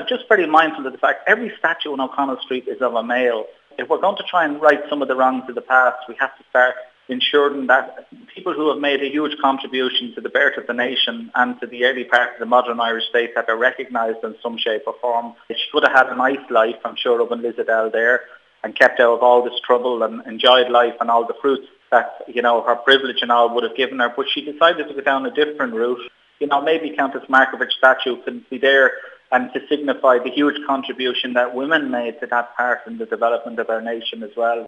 just very mindful of the fact every statue on O'Connell Street is of a male. If we're going to try and right some of the wrongs of the past, we have to start ensuring that people who have made a huge contribution to the birth of the nation and to the early part of the modern Irish state that are recognised in some shape or form. She could have had a nice life, I'm sure, of Liz Adele there, and kept out of all this trouble and enjoyed life and all the fruits that, her privilege and all would have given her. But she decided to go down a different route. Maybe Countess Markievicz statue can be there and to signify the huge contribution that women made to that part in the development of our nation as well.